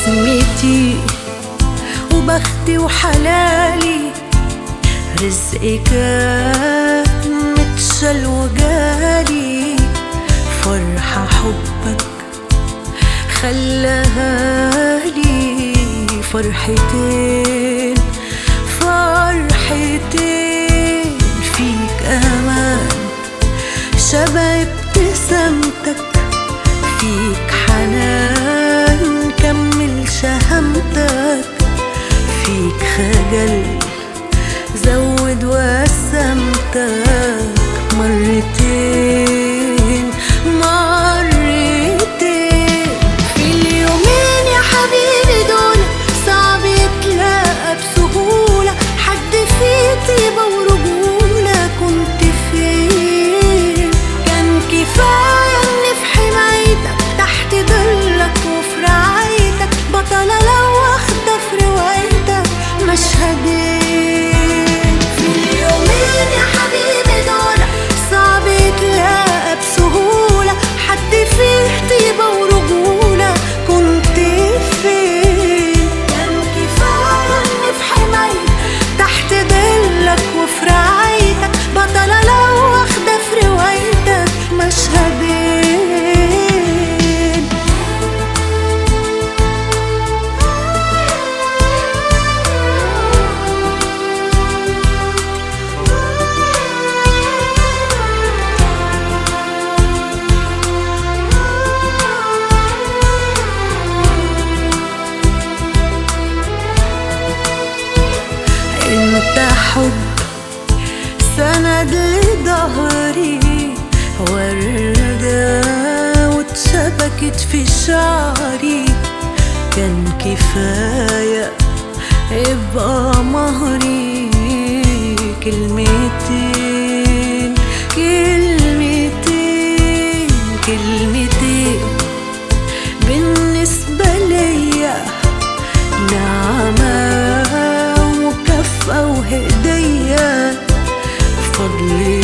اسمتي وبختي وحلالي، رزقي كان متشال وجالي، فرحة حبك خلاها لي فرحتين فرحتين. فيك أمان شبه ابتسامتك، فيك حنان كمل شهامتك، فيك خجل زود وسمتك مرتين مرتين. في اليومين يا حبيبي دول صعب يتلاقى بسهولة، حد فيه طيبة ورجولة كنت فين؟ كان كفاية اني في حمايتك تحت ظلك وفي رعايتك، بطلة لو واخدة في روايتك مشهدين. في اليومين يا حبيبي دول صعب يتلاقى بسهولة، حد فيه طيبة ورجولة كنت فين؟ كان كفاية اني في حمايتك تحت ظلك وفي رعايتك، بطلة لو واخدة في روايتك مشهدين. انت حب سند لظهري، وردة واتشبكت في شعري، كان كفاية يبقى مهري. كلمتين كلمتين كلمتين بالنسبة ليا نعمة وهدية، فضل